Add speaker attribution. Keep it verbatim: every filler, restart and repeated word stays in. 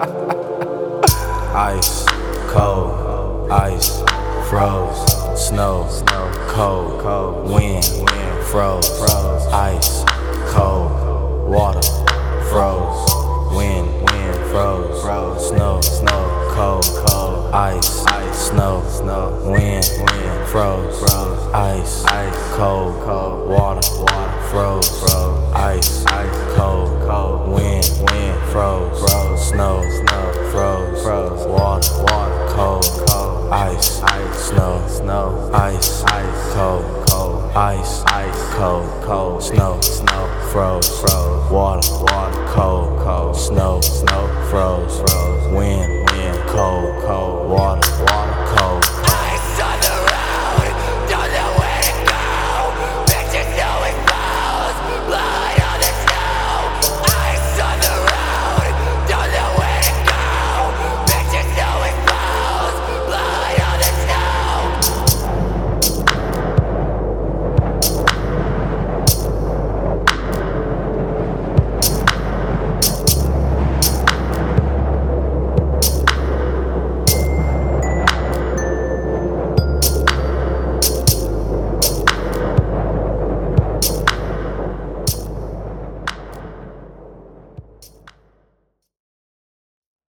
Speaker 1: Ice, cold, ice, froze, snow, cold, cold, wind, froze, ice, cold, water, froze, wind, froze, snow, snow, cold, cold, ice, snow, wind, froze, ice, cold, cold, water, froze, ice, cold, wind, froze, snow, froze, water, cold, ice, snow, ice, cold, ice, cold, snow, froze, water, cold, snow, froze, wind, cold, water.